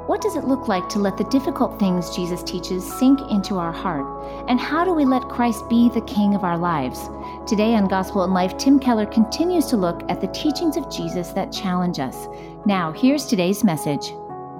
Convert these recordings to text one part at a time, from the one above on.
What does it look like to let the difficult things Jesus teaches sink into our heart? And how do we let Christ be the King of our lives? Today on Gospel in Life, Tim Keller continues to look at the teachings of Jesus that challenge us. Now, here's today's message.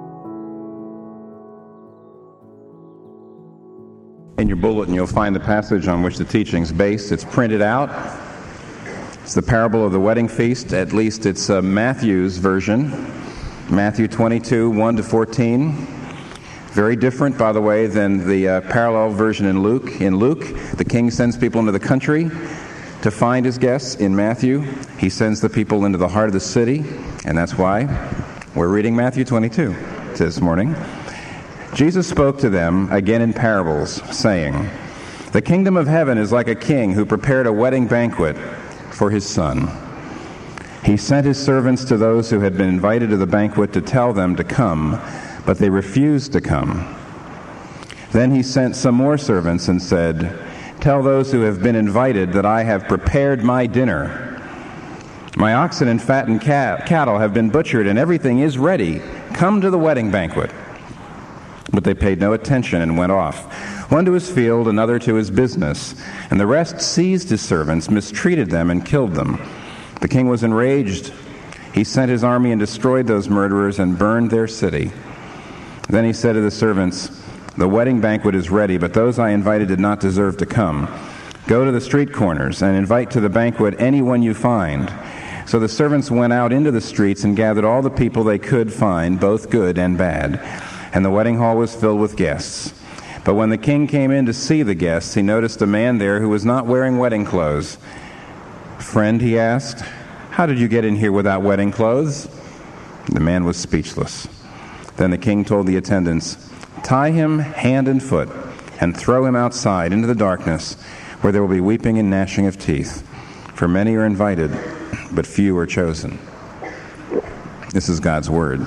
In your bulletin, you'll find the passage on which the teaching's based. It's printed out. It's the parable of the wedding feast. At least it's Matthew's version. Matthew 22, 1 to 14. Very different, by the way, than the parallel version in Luke. In Luke, the king sends people into the country to find his guests. In Matthew, he sends the people into the heart of the city, and that's why we're reading Matthew 22 this morning. Jesus spoke to them again in parables, saying, "The kingdom of heaven is like a king who prepared a wedding banquet for his son. He sent his servants to those who had been invited to the banquet to tell them to come, but they refused to come. Then he sent some more servants and said, 'Tell those who have been invited that I have prepared my dinner. My oxen and fattened cattle have been butchered, and everything is ready. Come to the wedding banquet.' But they paid no attention and went off, one to his field, another to his business, and the rest seized his servants, mistreated them, and killed them. The king was enraged. He sent his army and destroyed those murderers and burned their city. Then he said to the servants, 'The wedding banquet is ready, but those I invited did not deserve to come. Go to the street corners and invite to the banquet anyone you find.' So the servants went out into the streets and gathered all the people they could find, both good and bad. And the wedding hall was filled with guests. But when the king came in to see the guests, he noticed a man there who was not wearing wedding clothes. 'Friend,' he asked, 'how did you get in here without wedding clothes?' The man was speechless. Then the king told the attendants, 'Tie him hand and foot and throw him outside into the darkness, where there will be weeping and gnashing of teeth. For many are invited, but few are chosen.'" This is God's word.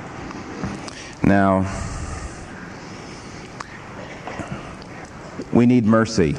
Now, we need mercy.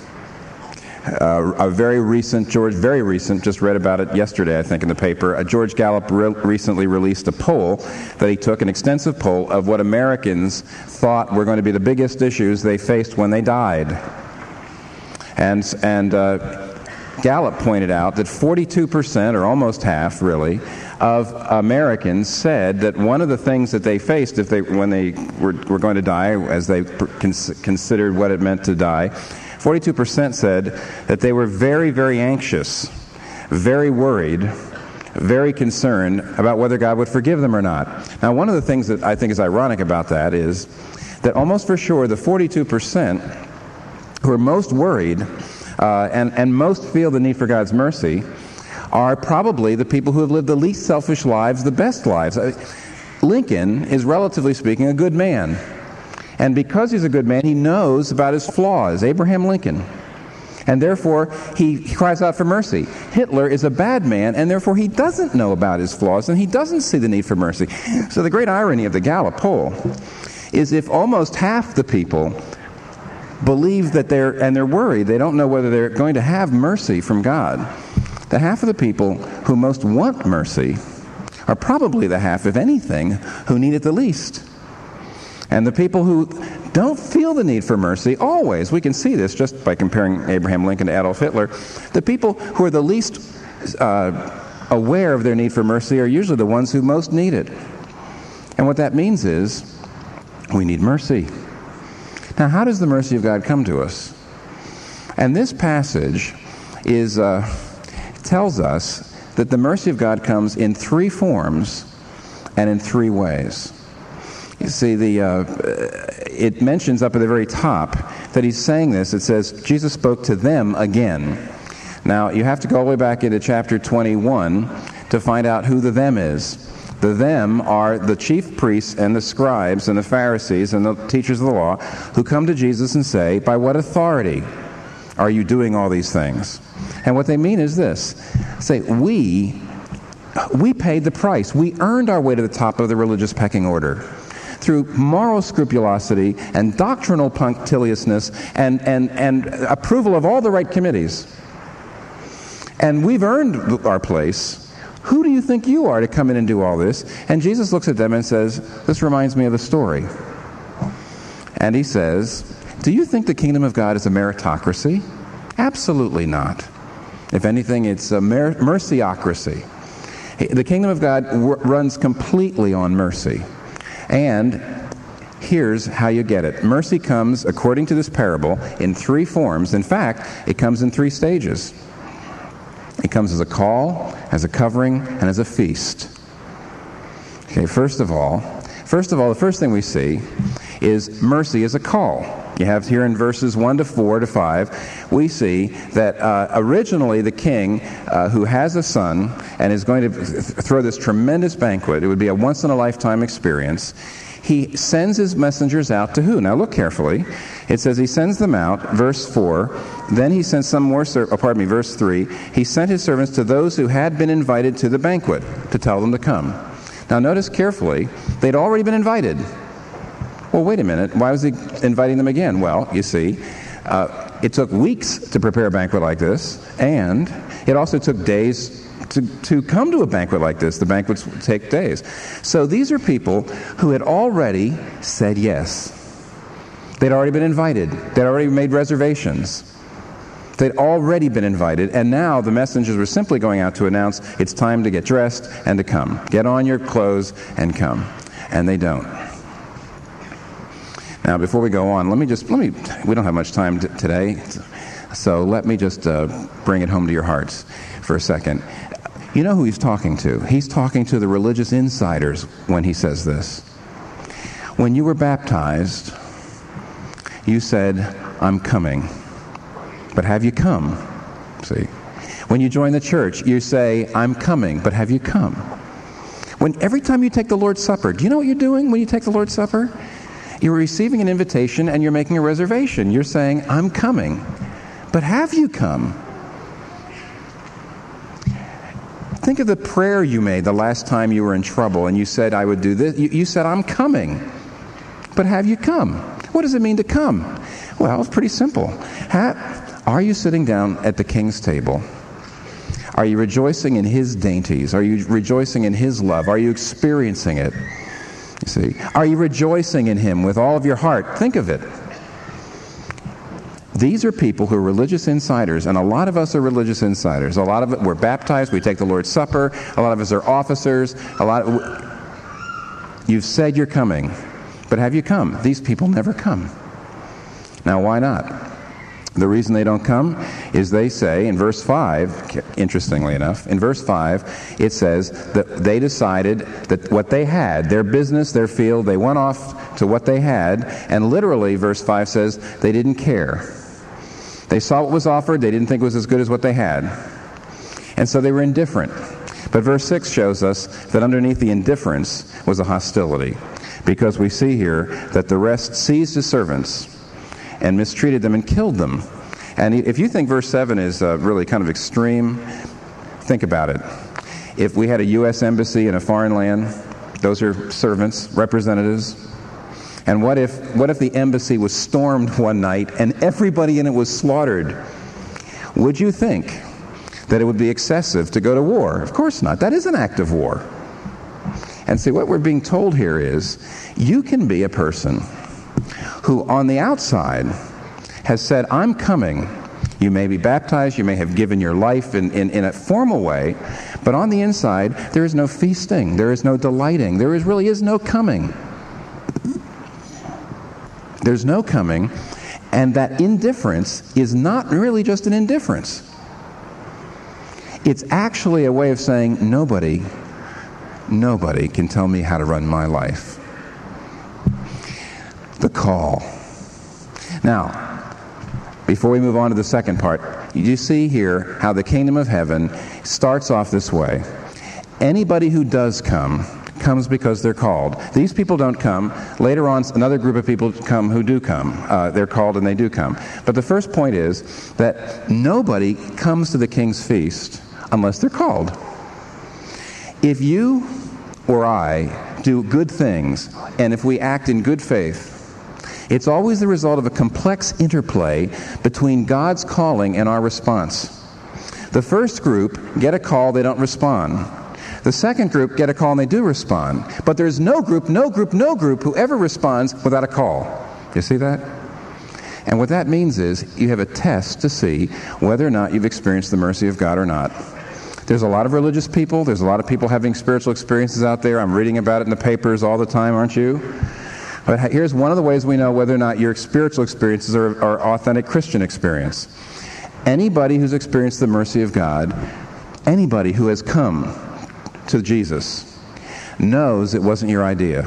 Very recent, just read about it yesterday, I think, in the paper. George Gallup recently released a poll that he took, an extensive poll of what Americans thought were going to be the biggest issues they faced when they died. And Gallup pointed out that 42%, or almost half, really, of Americans said that one of the things that they faced when they were going to die, as they considered what it meant to die, 42% said that they were very, very anxious, very worried, very concerned about whether God would forgive them or not. Now, one of the things that I think is ironic about that is that almost for sure the 42% who are most worried and most feel the need for God's mercy are probably the people who have lived the least selfish lives, the best lives. Lincoln is, relatively speaking, a good man. And because he's a good man, he knows about his flaws, Abraham Lincoln. And therefore, he cries out for mercy. Hitler is a bad man, and therefore he doesn't know about his flaws, and he doesn't see the need for mercy. So the great irony of the Gallup poll is if almost half the people believe that they're worried, they don't know whether they're going to have mercy from God, the half of the people who most want mercy are probably the half, if anything, who need it the least. And the people who don't feel the need for mercy, always, we can see this just by comparing Abraham Lincoln to Adolf Hitler, the people who are the least aware of their need for mercy are usually the ones who most need it. And what that means is, we need mercy. Now, how does the mercy of God come to us? And this passage tells us that the mercy of God comes in three forms and in three ways. You see, it mentions up at the very top that he's saying this. It says, Jesus spoke to them again. Now, you have to go all the way back into chapter 21 to find out who the them is. The them are the chief priests and the scribes and the Pharisees and the teachers of the law who come to Jesus and say, "By what authority are you doing all these things?" And what they mean is this. Say, we paid the price. We earned our way to the top of the religious pecking order through moral scrupulosity and doctrinal punctiliousness and approval of all the right committees. And we've earned our place Who do you think you are to come in and do all this? And Jesus looks at them and says, this reminds me of a story. And he says, do you think the kingdom of God is a meritocracy? Absolutely not. If anything, it's a mercyocracy. The kingdom of God runs completely on mercy. And here's how you get it. Mercy comes, according to this parable, in 3 forms. In fact, it comes in 3 stages. It comes as a call, as a covering, and as a feast. Okay, first of all, the first thing we see is mercy as a call. You have here in verses 1 to 4 to 5, we see that originally the king who has a son and is going to throw this tremendous banquet, it would be a once-in-a-lifetime experience, he sends his messengers out to who? Now look carefully. It says he sends them out, verse 4. Then he sent verse 3. He sent his servants to those who had been invited to the banquet to tell them to come. Now notice carefully, they'd already been invited. Well, wait a minute. Why was he inviting them again? Well, you see, it took weeks to prepare a banquet like this, and it also took days to come to a banquet like this. The banquets would take days. So these are people who had already said yes. They'd already been invited. They'd already made reservations. They'd already been invited, and now the messengers were simply going out to announce it's time to get dressed and to come. Get on your clothes and come. And they don't. Now, before we go on, we don't have much time today, so let me just bring it home to your hearts for a second. You know who he's talking to? He's talking to the religious insiders when he says this. When you were baptized, you said, I'm coming. But have you come? See? When you join the church, you say, I'm coming, but have you come? Every time you take the Lord's Supper, do you know what you're doing when you take the Lord's Supper? You're receiving an invitation and you're making a reservation. You're saying, I'm coming. But have you come? Think of the prayer you made the last time you were in trouble and you said, I would do this. You said, I'm coming. But have you come? What does it mean to come? Well, it's pretty simple. Are you sitting down at the King's table? Are you rejoicing in His dainties? Are you rejoicing in His love? Are you experiencing it? You see, are you rejoicing in Him with all of your heart? Think of it. These are people who are religious insiders, and a lot of us are religious insiders. A lot of it, we're baptized, we take the Lord's Supper. A lot of us are officers. You've said you're coming, but have you come? These people never come. Now, why not? The reason they don't come is they say in verse 5, interestingly enough, in verse 5, it says that they decided that what they had, their business, their field, they went off to what they had, and literally, verse 5 says, they didn't care. They saw what was offered, they didn't think it was as good as what they had. And so they were indifferent. But verse 6 shows us that underneath the indifference was a hostility, because we see here that the rest seized his servants and mistreated them and killed them. And if you think verse 7 is really kind of extreme, think about it. If we had a U.S. embassy in a foreign land, those are servants, representatives. And what if the embassy was stormed one night and everybody in it was slaughtered? Would you think that it would be excessive to go to war? Of course not. That is an act of war. And see, what we're being told here is, you can be a person who on the outside has said, I'm coming. You may be baptized, you may have given your life in a formal way, but on the inside, there is no feasting, there is no delighting, really is no coming. There's no coming, and that indifference is not really just an indifference. It's actually a way of saying, nobody can tell me how to run my life. The call. Now, before we move on to the second part, you see here how the kingdom of heaven starts off this way. Anybody who does come comes because they're called. These people don't come. Later on, another group of people come who do come. They're called and they do come. But the first point is that nobody comes to the king's feast unless they're called. If you or I do good things, and if we act in good faith, it's always the result of a complex interplay between God's calling and our response. The first group get a call, they don't respond. The second group get a call and they do respond. But there's no group who ever responds without a call. You see that? And what that means is you have a test to see whether or not you've experienced the mercy of God or not. There's a lot of religious people. There's a lot of people having spiritual experiences out there. I'm reading about it in the papers all the time, aren't you? But here's one of the ways we know whether or not your spiritual experiences are authentic Christian experience. Anybody who's experienced the mercy of God, anybody who has come to Jesus, knows it wasn't your idea.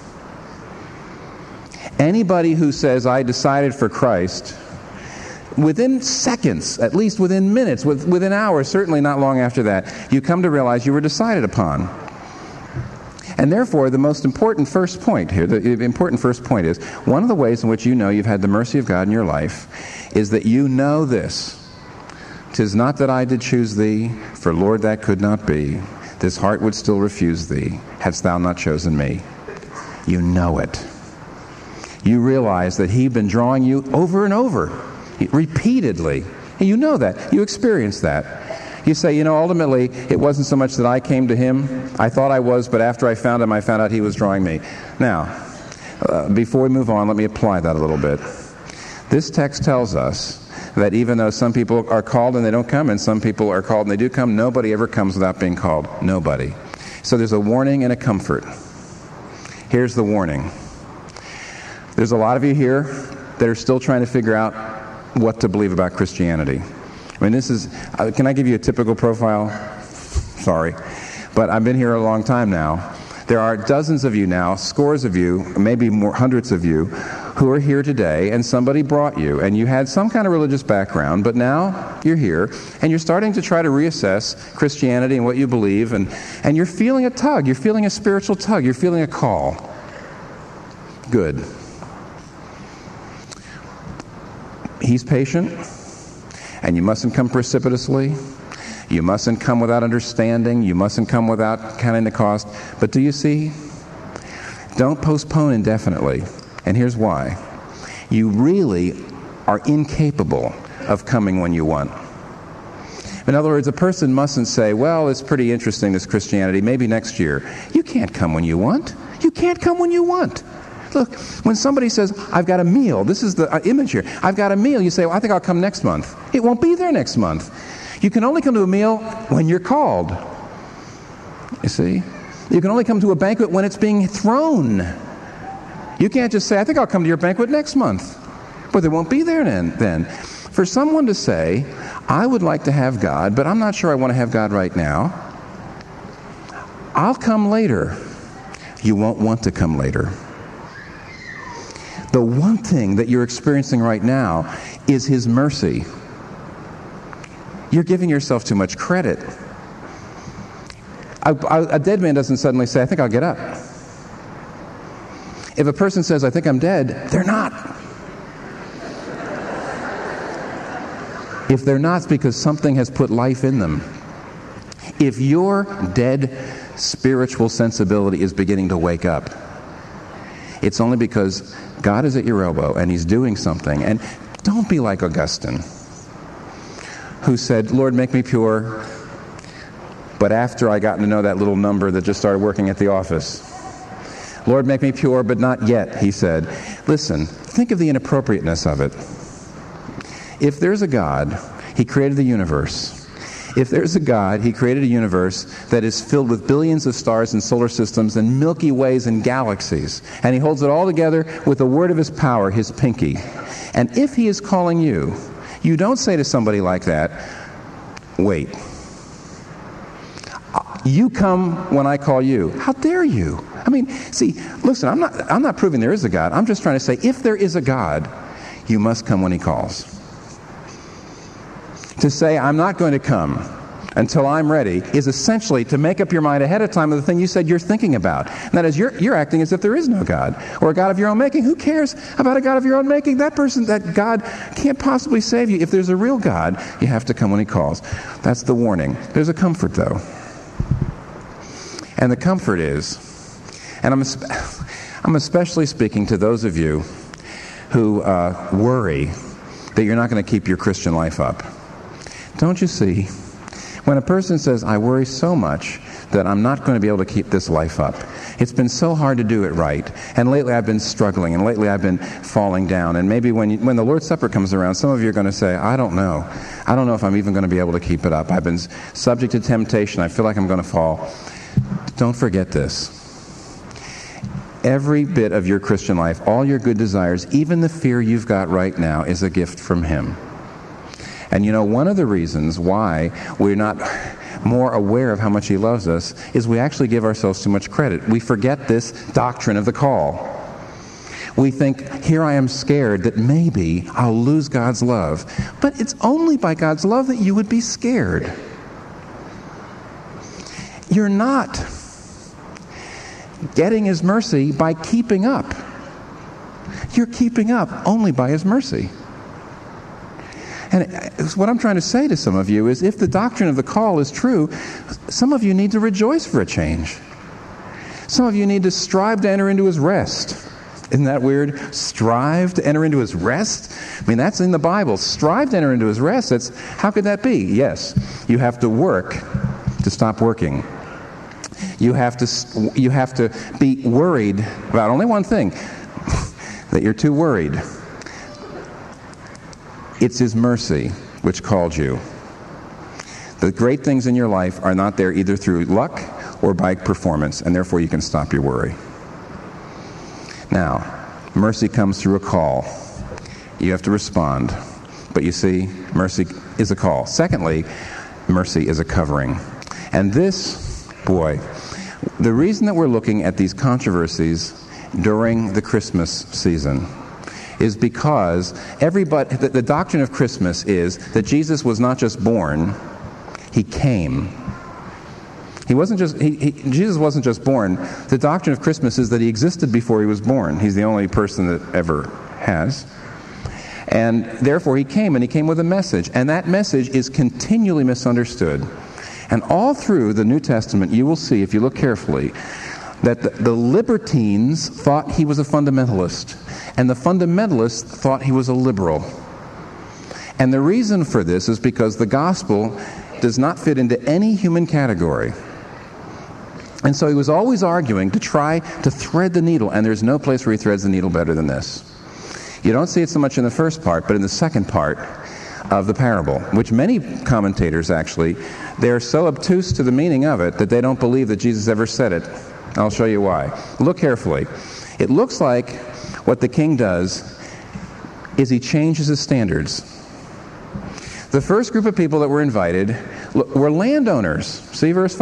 Anybody who says, I decided for Christ, within seconds, at least within minutes, within hours, certainly not long after that, you come to realize you were decided upon. And therefore, the most important first point here, the important first point is, one of the ways in which you know you've had the mercy of God in your life is that you know this. 'Tis not that I did choose thee, for Lord, that could not be. This heart would still refuse thee, hadst thou not chosen me. You know it. You realize that he'd been drawing you over and over, repeatedly. And you know that. You experience that. You say, ultimately, it wasn't so much that I came to him. I thought I was, but after I found him, I found out he was drawing me. Now, before we move on, let me apply that a little bit. This text tells us that even though some people are called and they don't come, and some people are called and they do come, nobody ever comes without being called. Nobody. So there's a warning and a comfort. Here's the warning. There's a lot of you here that are still trying to figure out what to believe about Christianity. I mean, this is, can I give you a typical profile? Sorry. But I've been here a long time now. There are dozens of you now, scores of you, maybe more, hundreds of you, who are here today, and somebody brought you, and you had some kind of religious background, but now you're here, and you're starting to try to reassess Christianity and what you believe, and you're feeling a tug, you're feeling a spiritual tug, you're feeling a call. Good. He's patient, and you mustn't come precipitously. You mustn't come without understanding. You mustn't come without counting the cost. But do you see? Don't postpone indefinitely. And here's why. You really are incapable of coming when you want. In other words, a person mustn't say, well, it's pretty interesting, this Christianity, maybe next year. You can't come when you want. You can't come when you want. Look, when somebody says, I've got a meal, this is the image here, I've got a meal, you say, well, I think I'll come next month. It won't be there next month. You can only come to a meal when you're called. You see? You can only come to a banquet when it's being thrown. You can't just say, I think I'll come to your banquet next month. But they won't be there then. For someone to say, I would like to have God, but I'm not sure I want to have God right now, I'll come later. You won't want to come later. The one thing that you're experiencing right now is His mercy. You're giving yourself too much credit. A dead man doesn't suddenly say, I think I'll get up. If a person says, I think I'm dead, they're not. If they're not, it's because something has put life in them. If your dead spiritual sensibility is beginning to wake up, it's only because God is at your elbow and He's doing something. And don't be like Augustine, who said, Lord, make me pure. But after I got to know that little number that just started working at the office, Lord, make me pure, but not yet, he said. Listen, think of the inappropriateness of it. If there's a God, He created the universe. If there's a God, He created a universe that is filled with billions of stars and solar systems and Milky Ways and galaxies. And He holds it all together with the word of His power, His pinky. And if He is calling you, you don't say to somebody like that, wait. You come when I call you. How dare you? I mean, see, listen, I'm not proving there is a God. I'm just trying to say, if there is a God, you must come when He calls. To say, I'm not going to come until I'm ready, is essentially to make up your mind ahead of time of the thing you said you're thinking about. And that is, you're acting as if there is no God, or a God of your own making. Who cares about a God of your own making? That God can't possibly save you. If there's a real God, you have to come when He calls. That's the warning. There's a comfort, though. And the comfort is, and I'm especially speaking to those of you who worry that you're not going to keep your Christian life up. Don't you see? When a person says, I worry so much that I'm not going to be able to keep this life up. It's been so hard to do it right. And lately I've been struggling, and lately I've been falling down. And maybe when the Lord's Supper comes around, some of you are going to say, I don't know. I don't know if I'm even going to be able to keep it up. I've been subject to temptation. I feel like I'm going to fall. Don't forget this. Every bit of your Christian life, all your good desires, even the fear you've got right now, is a gift from Him. And one of the reasons why we're not more aware of how much He loves us is we actually give ourselves too much credit. We forget this doctrine of the call. We think, here I am scared that maybe I'll lose God's love. But it's only by God's love that you would be scared. You're not getting His mercy by keeping up. You're keeping up only by His mercy. And what I'm trying to say to some of you is, if the doctrine of the call is true, some of you need to rejoice for a change. Some of you need to strive to enter into His rest. Isn't that weird? Strive to enter into His rest? I mean, that's in the Bible. Strive to enter into His rest. How could that be? Yes, you have to work to stop working. You have to be worried about only one thing, that you're too worried. It's His mercy which called you. The great things in your life are not there either through luck or by performance, and therefore you can stop your worry. Now, mercy comes through a call. You have to respond. But you see, mercy is a call. Secondly, mercy is a covering. And this, the reason that we're looking at these controversies during the Christmas season is because the doctrine of Christmas is that Jesus was not just born, He came. Jesus wasn't just born. The doctrine of Christmas is that He existed before He was born. He's the only person that ever has. And therefore He came, and He came with a message. And that message is continually misunderstood. And all through the New Testament, you will see, if you look carefully, that the libertines thought He was a fundamentalist, and the fundamentalists thought He was a liberal. And the reason for this is because the gospel does not fit into any human category. And so He was always arguing to try to thread the needle, and there's no place where He threads the needle better than this. You don't see it so much in the first part, but in the second part of the parable, which many commentators actually, they're so obtuse to the meaning of it that they don't believe that Jesus ever said it. I'll show you why. Look carefully. It looks like what the king does is he changes his standards. The first group of people that were invited were landowners. See verse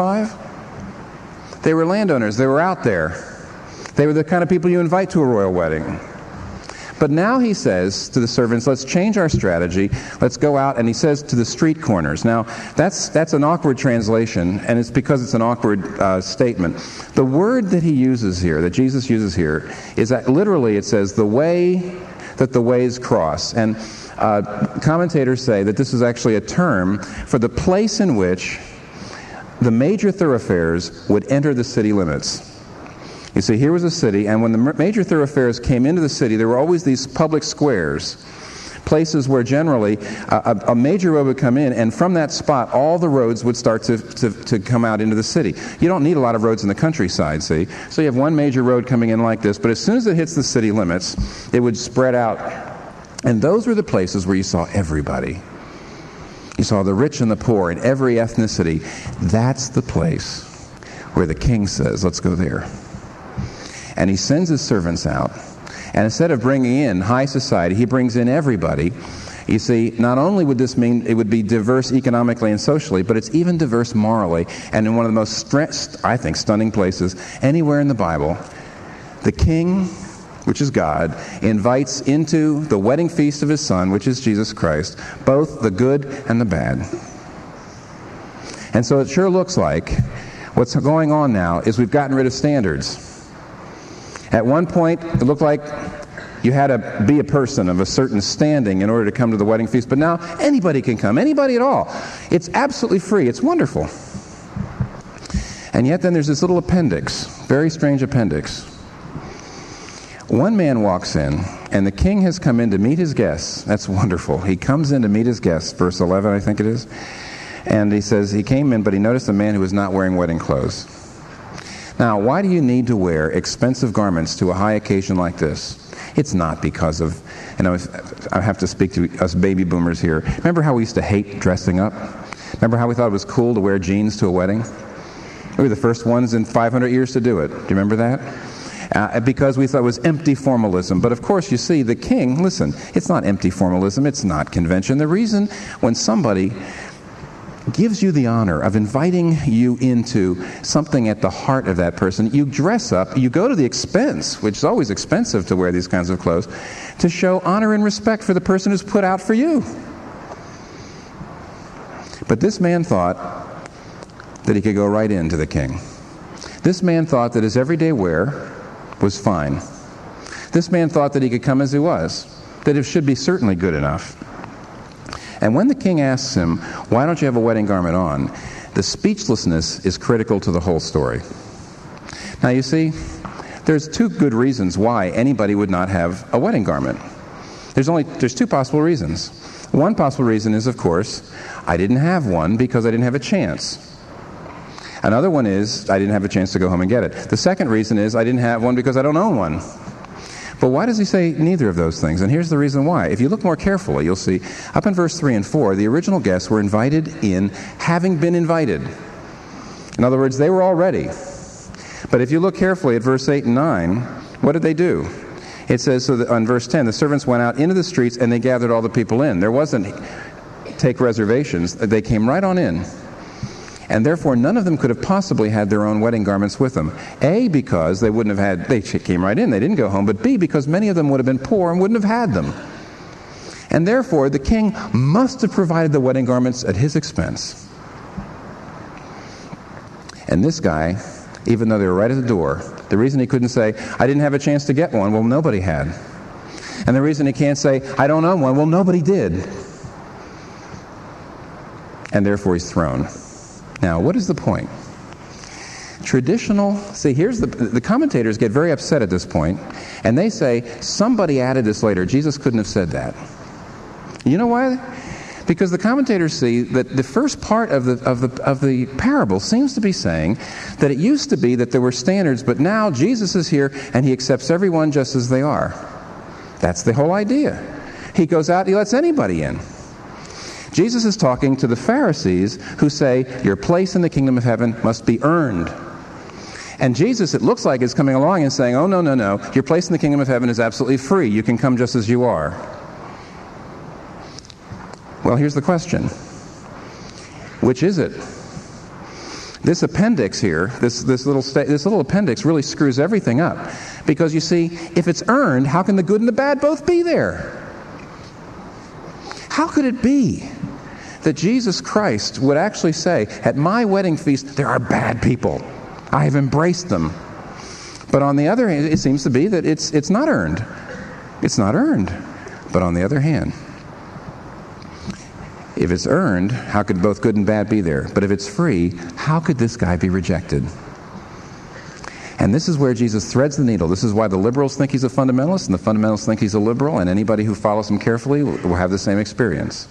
5? They were landowners. They were out there. They were the kind of people you invite to a royal wedding. But now he says to the servants, let's change our strategy. Let's go out, and he says to the street corners. Now, that's an awkward translation, and it's because it's an awkward statement. The word that he uses here, that Jesus uses here, is that literally it says the way that the ways cross. And commentators say that this is actually a term for the place in which the major thoroughfares would enter the city limits. You see, here was a city, and when the major thoroughfares came into the city, there were always these public squares, places where generally a major road would come in, and from that spot, all the roads would start to come out into the city. You don't need a lot of roads in the countryside, see? So you have one major road coming in like this, but as soon as it hits the city limits, it would spread out. And those were the places where you saw everybody. You saw the rich and the poor in every ethnicity. That's the place where the king says, let's go there. And he sends his servants out. And instead of bringing in high society, he brings in everybody. You see, not only would this mean it would be diverse economically and socially, but it's even diverse morally. And in one of the most, stunning places anywhere in the Bible, the king, which is God, invites into the wedding feast of his Son, which is Jesus Christ, both the good and the bad. And so it sure looks like what's going on now is we've gotten rid of standards. At one point, it looked like you had to be a person of a certain standing in order to come to the wedding feast, but now anybody can come, anybody at all. It's absolutely free. It's wonderful. And yet then there's this little appendix, very strange appendix. One man walks in, and the king has come in to meet his guests. That's wonderful. He comes in to meet his guests, verse 11, I think it is. And he says he came in, but he noticed a man who was not wearing wedding clothes. Now, why do you need to wear expensive garments to a high occasion like this? It's not because of, and I have to speak to us baby boomers here. Remember how we used to hate dressing up? Remember how we thought it was cool to wear jeans to a wedding? We were the first ones in 500 years to do it. Do you remember that? Because we thought it was empty formalism. But of course, you see, the king, listen, it's not empty formalism, it's not convention. The reason when somebody gives you the honor of inviting you into something at the heart of that person, you dress up, you go to the expense, which is always expensive to wear these kinds of clothes, to show honor and respect for the person who's put out for you. But this man thought that he could go right into the king. This man thought that his everyday wear was fine. This man thought that he could come as he was, that it should be certainly good enough. And when the king asks him, why don't you have a wedding garment on? The speechlessness is critical to the whole story. Now you see, there's two good reasons why anybody would not have a wedding garment. There's two possible reasons. One possible reason is, of course, I didn't have one because I didn't have a chance. Another one is, I didn't have a chance to go home and get it. The second reason is, I didn't have one because I don't own one. But why does he say neither of those things? And here's the reason why. If you look more carefully, you'll see, up in verse 3 and 4, the original guests were invited in having been invited. In other words, they were all ready. But if you look carefully at verse 8 and 9, what did they do? It says, so that on verse 10, the servants went out into the streets and they gathered all the people in. There wasn't take reservations. They came right on in. And therefore, none of them could have possibly had their own wedding garments with them. A, because they came right in, they didn't go home. But B, because many of them would have been poor and wouldn't have had them. And therefore, the king must have provided the wedding garments at his expense. And this guy, even though they were right at the door, the reason he couldn't say, I didn't have a chance to get one, well, nobody had. And the reason he can't say, I don't own one, well, nobody did. And therefore, he's thrown. Now, what is the point? Here's the commentators get very upset at this point, and they say, somebody added this later. Jesus couldn't have said that. You know why? Because the commentators see that the first part of the parable seems to be saying that it used to be that there were standards, but now Jesus is here, and he accepts everyone just as they are. That's the whole idea. He goes out, he lets anybody in. Jesus is talking to the Pharisees who say, your place in the kingdom of heaven must be earned. And Jesus, it looks like, is coming along and saying, oh, no. Your place in the kingdom of heaven is absolutely free. You can come just as you are. Well, here's the question. Which is it? This appendix here, this little appendix really screws everything up. Because you see, if it's earned, how can the good and the bad both be there? How could it be that Jesus Christ would actually say, at my wedding feast, there are bad people. I have embraced them. But on the other hand, it seems to be that it's not earned. It's not earned. But on the other hand, if it's earned, how could both good and bad be there? But if it's free, how could this guy be rejected? And this is where Jesus threads the needle. This is why the liberals think he's a fundamentalist, and the fundamentalists think he's a liberal, and anybody who follows him carefully will have the same experience.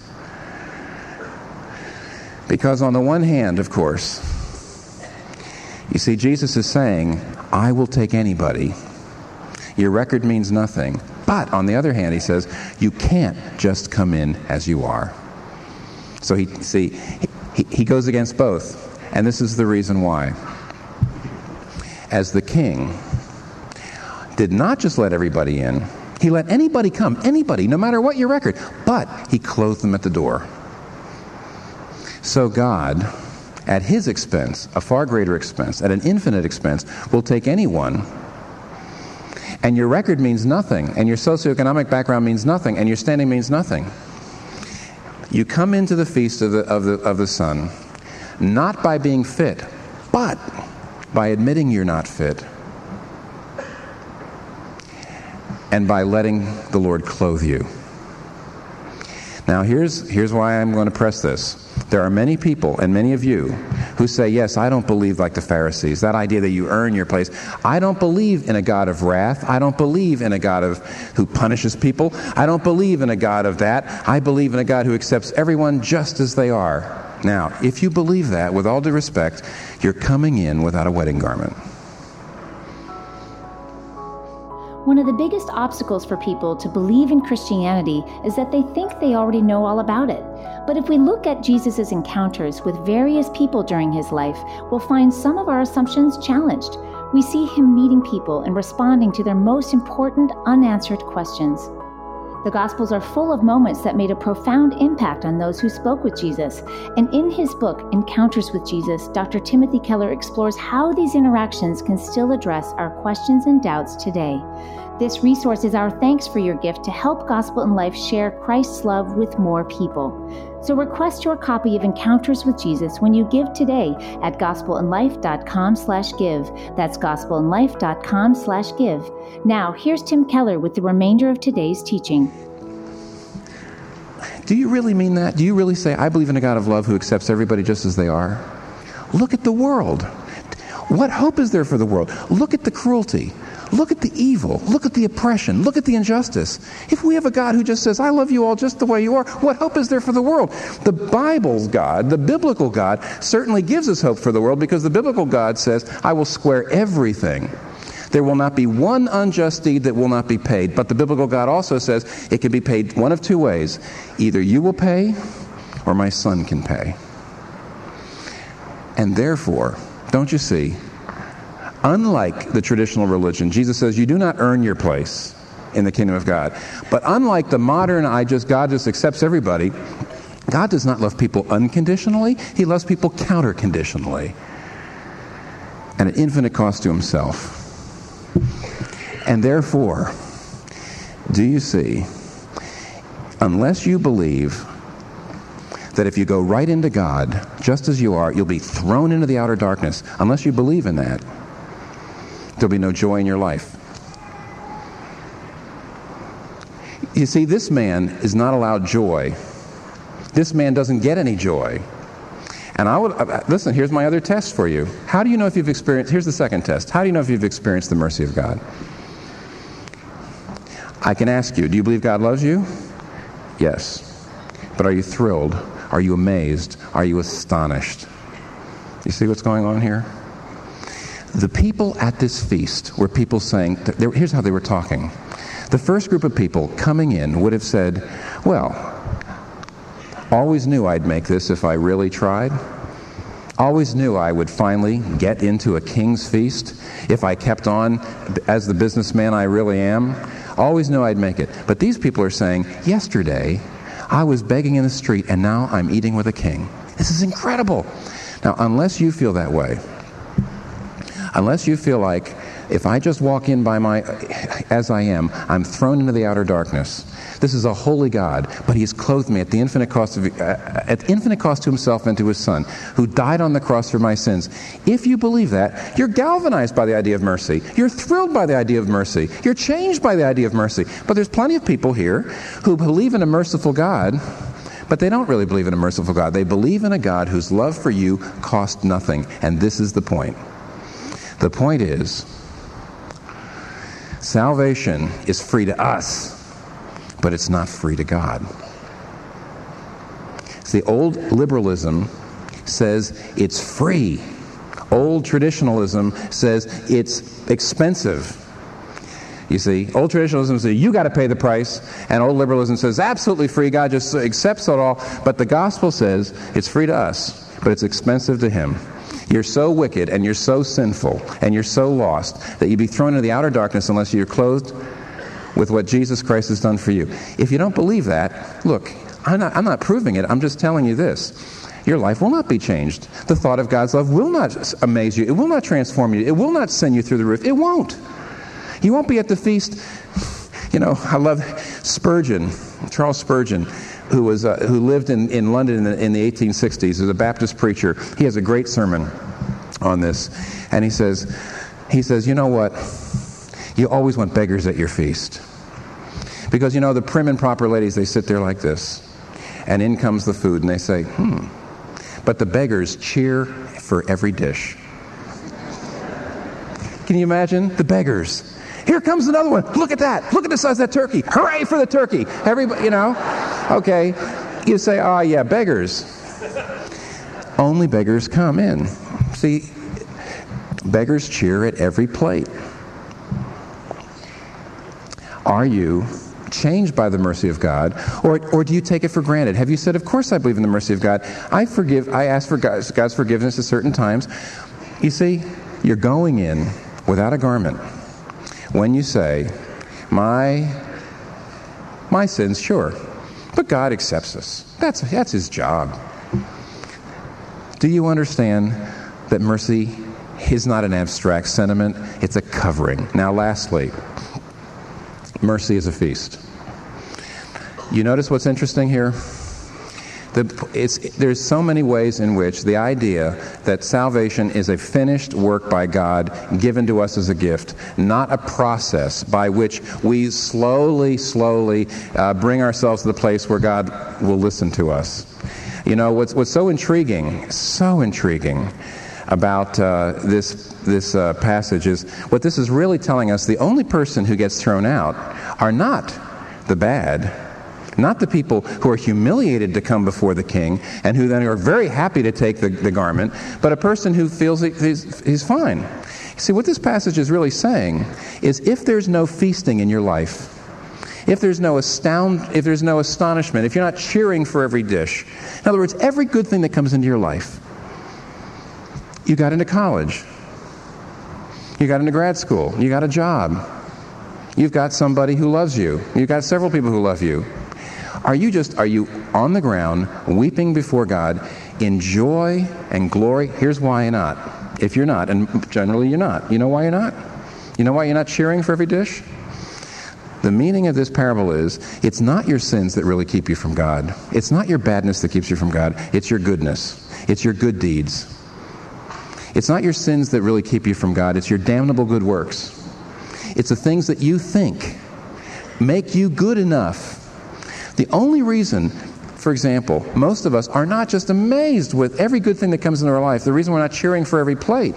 Because on the one hand, of course, you see, Jesus is saying, I will take anybody. Your record means nothing. But on the other hand, he says, you can't just come in as you are. So he goes against both. And this is the reason why. As the king did not just let everybody in, he let anybody come, anybody, no matter what your record, but he clothed them at the door. So God, at his expense, a far greater expense, at an infinite expense, will take anyone, and your record means nothing, and your socioeconomic background means nothing, and your standing means nothing. You come into the feast of the Son, not by being fit, but by admitting you're not fit, and by letting the Lord clothe you. Now here's why I'm going to press this. There are many people, and many of you, who say, yes, I don't believe like the Pharisees, that idea that you earn your place. I don't believe in a God of wrath. I don't believe in a God who punishes people. I don't believe in a God of that. I believe in a God who accepts everyone just as they are. Now, if you believe that, with all due respect, you're coming in without a wedding garment. One of the biggest obstacles for people to believe in Christianity is that they think they already know all about it. But if we look at Jesus' encounters with various people during his life, we'll find some of our assumptions challenged. We see him meeting people and responding to their most important unanswered questions. The Gospels are full of moments that made a profound impact on those who spoke with Jesus. And in his book, Encounters with Jesus, Dr. Timothy Keller explores how these interactions can still address our questions and doubts today. This resource is our thanks for your gift to help Gospel in Life share Christ's love with more people. So request your copy of Encounters with Jesus when you give today at gospelinlife.com/give. That's gospelinlife.com/give. Now, here's Tim Keller with the remainder of today's teaching. Do you really mean that? Do you really say, I believe in a God of love who accepts everybody just as they are? Look at the world. What hope is there for the world? Look at the cruelty. Look at the evil. Look at the oppression. Look at the injustice. If we have a God who just says, I love you all just the way you are, what hope is there for the world? The Bible's God, the biblical God, certainly gives us hope for the world, because the biblical God says, I will square everything. There will not be one unjust deed that will not be paid. But the biblical God also says it can be paid one of two ways. Either you will pay or my son can pay. And therefore, don't you see, unlike the traditional religion, Jesus says you do not earn your place in the kingdom of God. But unlike the modern, God just accepts everybody, God does not love people unconditionally. He loves people counter-conditionally. And at infinite cost to himself. And therefore, do you see, unless you believe that if you go right into God, just as you are, you'll be thrown into the outer darkness, unless you believe in that, there'll be no joy in your life. You see, this man is not allowed joy. This man doesn't get any joy. And listen, here's my other test for you. How do you know if you've experienced, here's the second test. How do you know if you've experienced the mercy of God? I can ask you, do you believe God loves you? Yes. But are you thrilled? Are you amazed? Are you astonished? You see what's going on here? The people at this feast were people saying, here's how they were talking. The first group of people coming in would have said, well, always knew I'd make this if I really tried. Always knew I would finally get into a king's feast if I kept on as the businessman I really am. Always knew I'd make it. But these people are saying, yesterday I was begging in the street and now I'm eating with a king. This is incredible. Now, unless you feel that way, unless you feel like if I just walk in as I am, I'm thrown into the outer darkness. This is a holy God, but He's clothed me at the infinite cost to Himself and to His Son, who died on the cross for my sins. If you believe that, you're galvanized by the idea of mercy. You're thrilled by the idea of mercy. You're changed by the idea of mercy. But there's plenty of people here who believe in a merciful God, but they don't really believe in a merciful God. They believe in a God whose love for you cost nothing. And this is the point. The point is, salvation is free to us, but it's not free to God. See, old liberalism says it's free. Old traditionalism says it's expensive. You see, old traditionalism says you got to pay the price, and old liberalism says absolutely free. God just accepts it all. But the gospel says it's free to us, but it's expensive to Him. You're so wicked and you're so sinful and you're so lost that you'd be thrown into the outer darkness unless you're clothed with what Jesus Christ has done for you. If you don't believe that, look, I'm not proving it. I'm just telling you this. Your life will not be changed. The thought of God's love will not amaze you. It will not transform you. It will not send you through the roof. It won't. You won't be at the feast. You know, I love Spurgeon, Charles Spurgeon, who lived in London in the 1860s. He was a Baptist preacher. He has a great sermon on this. And he says, you know what? You always want beggars at your feast. Because, you know, the prim and proper ladies, they sit there like this. And in comes the food, and they say, But the beggars cheer for every dish. Can you imagine? The beggars. Here comes another one. Look at that. Look at the size of that turkey. Hooray for the turkey. Everybody, you know. Okay. You say, yeah, beggars. only beggars come in. See, beggars cheer at every plate. Are you changed by the mercy of God, or do you take it for granted? Have you said, of course I believe in the mercy of God. I ask for God's forgiveness at certain times. You see, you're going in without a garment when you say, my sins, sure, but God accepts us. That's His job. Do you understand that mercy is not an abstract sentiment? It's a covering. Now, lastly, mercy is a feast. You notice what's interesting here? There's so many ways in which the idea that salvation is a finished work by God given to us as a gift, not a process by which we slowly bring ourselves to the place where God will listen to us. You know, what's so intriguing about this passage is what this is really telling us. The only person who gets thrown out are not the bad, not the people who are humiliated to come before the king and who then are very happy to take the garment, but a person who feels he's fine. See, what this passage is really saying is if there's no feasting in your life, if there's no astonishment, if you're not cheering for every dish, in other words, every good thing that comes into your life, you got into college, you got into grad school, you got a job, you've got somebody who loves you, you've got several people who love you. Are you on the ground weeping before God in joy and glory? Here's why you're not. If you're not, and generally you're not. You know why you're not? You know why you're not cheering for every dish? The meaning of this parable is, it's not your sins that really keep you from God. It's not your badness that keeps you from God. It's your goodness. It's your good deeds. It's not your sins that really keep you from God. It's your damnable good works. It's the things that you think make you good enough. The only reason, for example, most of us are not just amazed with every good thing that comes into our life, the reason we're not cheering for every plate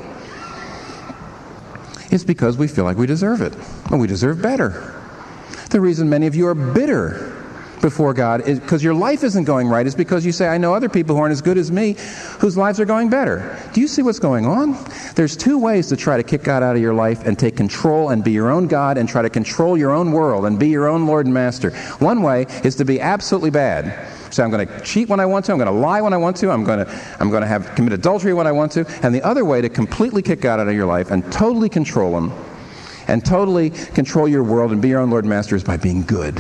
is because we feel like we deserve it. Well, we deserve better. The reason many of you are bitter before God is because your life isn't going right, is because you say, I know other people who aren't as good as me whose lives are going better. Do you see what's going on? There's two ways to try to kick God out of your life and take control and be your own God and try to control your own world and be your own Lord and Master. One way is to be absolutely bad. So I'm going to cheat when I want to, I'm going to lie when I want to, I'm going to commit adultery when I want to. And the other way to completely kick God out of your life and totally control Him and totally control your world and be your own Lord and Master is by being good.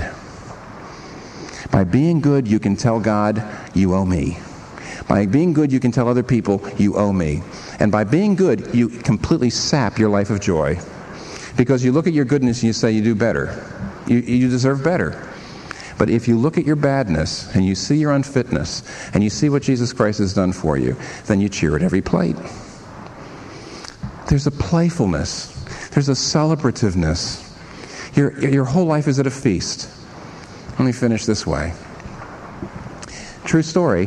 By being good, you can tell God, you owe me. By being good, you can tell other people, you owe me. And by being good, you completely sap your life of joy. Because you look at your goodness and you say, you do better. You deserve better. But if you look at your badness and you see your unfitness and you see what Jesus Christ has done for you, then you cheer at every plate. There's a playfulness. There's a celebrativeness. Your whole life is at a feast. Let me finish this way. True story.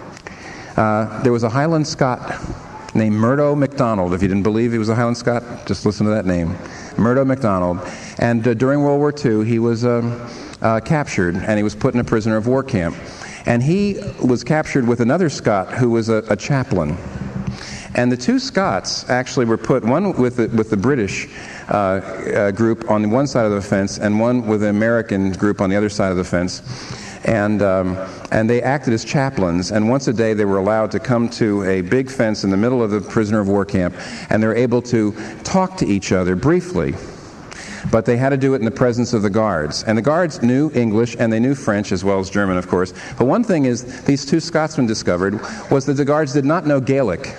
There was a Highland Scot named Murdo MacDonald. If you didn't believe he was a Highland Scot, just listen to that name. Murdo MacDonald. And during World War II, he was captured, and he was put in a prisoner of war camp. And he was captured with another Scot who was a chaplain. And the two Scots actually were put, one with the British group on one side of the fence and one with the American group on the other side of the fence. And they acted as chaplains, and once a day they were allowed to come to a big fence in the middle of the prisoner of war camp, and they were able to talk to each other briefly. But they had to do it in the presence of the guards. And the guards knew English, and they knew French as well as German, of course. But one thing is, these two Scotsmen discovered was that the guards did not know Gaelic.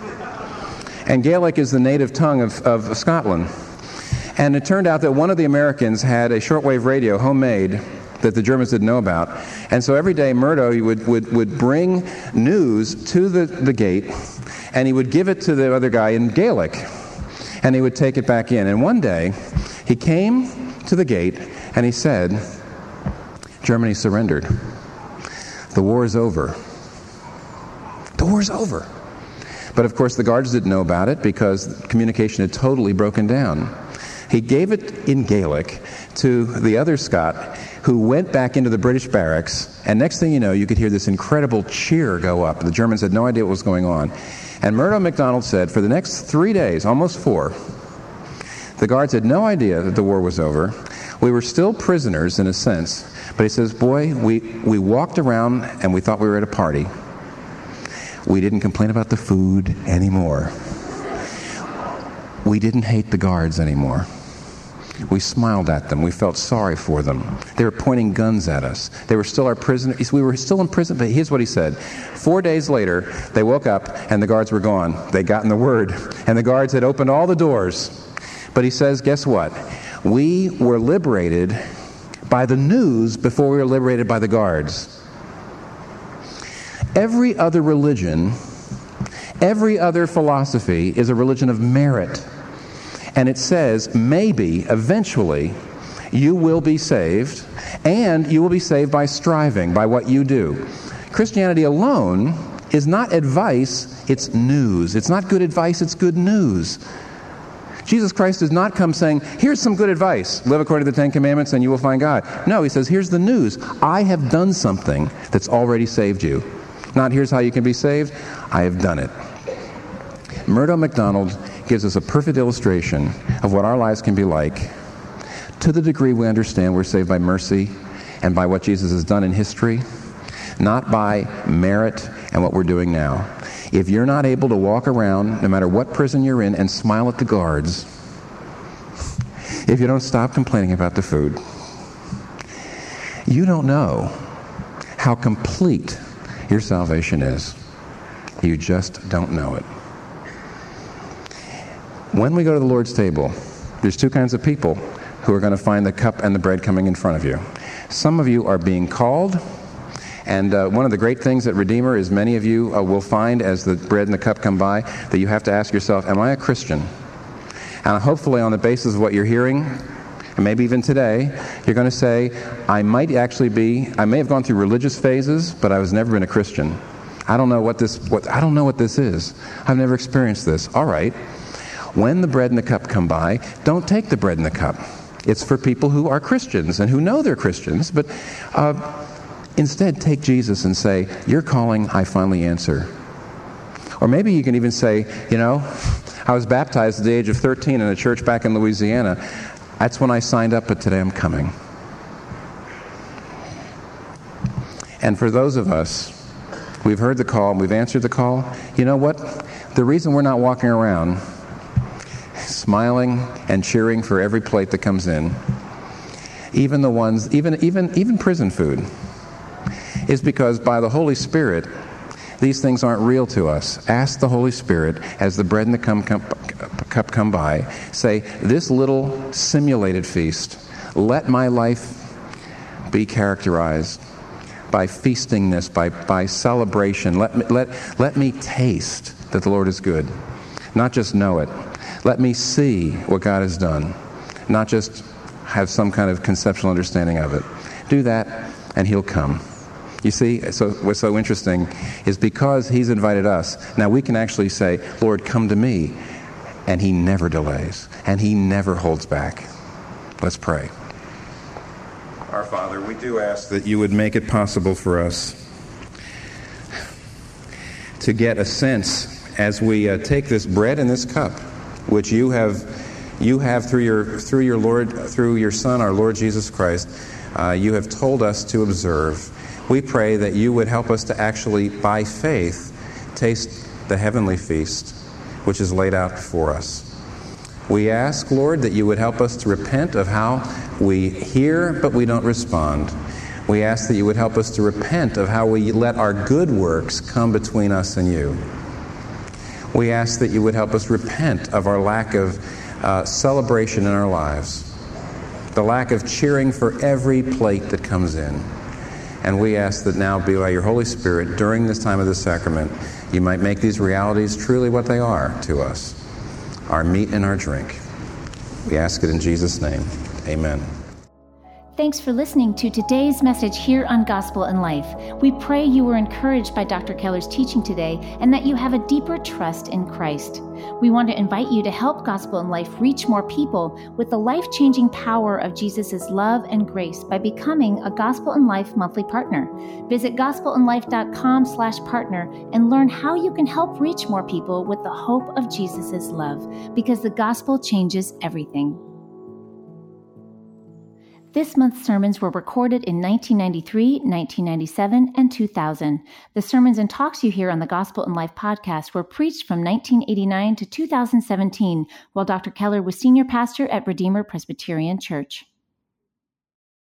And Gaelic is the native tongue of Scotland. And it turned out that one of the Americans had a shortwave radio, homemade, that the Germans didn't know about. And so every day Murdo would bring news to the gate, and he would give it to the other guy in Gaelic. And he would take it back in. And one day, he came to the gate, and he said, Germany surrendered. The war is over. The war's over. But of course the guards didn't know about it because communication had totally broken down. He gave it in Gaelic to the other Scot, who went back into the British barracks, and next thing you know, you could hear this incredible cheer go up. The Germans had no idea what was going on. And Murdo MacDonald said, for the next 3 days, almost 4, the guards had no idea that the war was over. We were still prisoners in a sense, but he says, boy, we walked around and we thought we were at a party. We didn't complain about the food anymore. We didn't hate the guards anymore. We smiled at them. We felt sorry for them. They were pointing guns at us. They were still our prisoners. We were still in prison, but here's what he said. 4 days later, they woke up and the guards were gone. They'd gotten the word, and the guards had opened all the doors. But he says, guess what? We were liberated by the news before we were liberated by the guards. Every other religion, every other philosophy is a religion of merit. And it says, maybe, eventually, you will be saved, and you will be saved by striving, by what you do. Christianity alone is not advice, it's news. It's not good advice, it's good news. Jesus Christ does not come saying, here's some good advice. Live according to the Ten Commandments and you will find God. No, he says, here's the news. I have done something that's already saved you. Not here's how you can be saved. I have done it. Murdo MacDonald gives us a perfect illustration of what our lives can be like to the degree we understand we're saved by mercy and by what Jesus has done in history, not by merit and what we're doing now. If you're not able to walk around, no matter what prison you're in, and smile at the guards, if you don't stop complaining about the food, you don't know how complete your salvation is. You just don't know it. When we go to the Lord's table, there's two kinds of people who are going to find the cup and the bread coming in front of you. Some of you are being called, and one of the great things at Redeemer is many of you will find as the bread and the cup come by that you have to ask yourself, am I a Christian? And hopefully on the basis of what you're hearing, and maybe even today, you're going to say, I may have gone through religious phases, but I was never been a Christian. I don't know what this is. I've never experienced this. All right. When the bread and the cup come by, don't take the bread and the cup. It's for people who are Christians and who know they're Christians, but instead take Jesus and say, your calling, I finally answer. Or maybe you can even say, I was baptized at the age of 13 in a church back in Louisiana. That's when I signed up, but today I'm coming. And for those of us, we've heard the call, we've answered the call. You know what? The reason we're not walking around smiling and cheering for every plate that comes in, even the ones, even prison food, is because by the Holy Spirit, these things aren't real to us. Ask the Holy Spirit, as the bread and the cup come by, say, this little simulated feast, let my life be characterized by feastingness, by celebration. Let me taste that the Lord is good, not just know it. Let me see what God has done, not just have some kind of conceptual understanding of it. Do that, and He'll come. You see, so what's so interesting is because He's invited us, now we can actually say, Lord, come to me, and He never delays, and He never holds back. Let's pray. Our Father, we do ask that you would make it possible for us to get a sense as we take this bread and this cup, which you have through your Son, our Lord Jesus Christ, you have told us to observe. We pray that you would help us to actually, by faith, taste the heavenly feast which is laid out before us. We ask, Lord, that you would help us to repent of how we hear but we don't respond. We ask that you would help us to repent of how we let our good works come between us and you. We ask that you would help us repent of our lack of celebration in our lives, the lack of cheering for every plate that comes in. And we ask that now, by your Holy Spirit, during this time of the sacrament, you might make these realities truly what they are to us, our meat and our drink. We ask it in Jesus' name. Amen. Thanks for listening to today's message here on Gospel in Life. We pray you were encouraged by Dr. Keller's teaching today and that you have a deeper trust in Christ. We want to invite you to help Gospel in Life reach more people with the life-changing power of Jesus' love and grace by becoming a Gospel in Life monthly partner. Visit gospelinlife.com/partner and learn how you can help reach more people with the hope of Jesus' love, because the gospel changes everything. This month's sermons were recorded in 1993, 1997, and 2000. The sermons and talks you hear on the Gospel in Life podcast were preached from 1989 to 2017 while Dr. Keller was senior pastor at Redeemer Presbyterian Church.